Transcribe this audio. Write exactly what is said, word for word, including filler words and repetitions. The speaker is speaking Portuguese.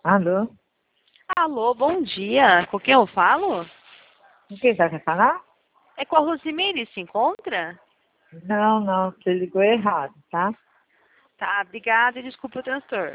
Alô? Alô, bom dia. Com quem eu falo? Com quem você quer falar? É com a Rosemary, se encontra? Não, não, você ligou errado, tá? Tá, obrigada e desculpa o transtorno.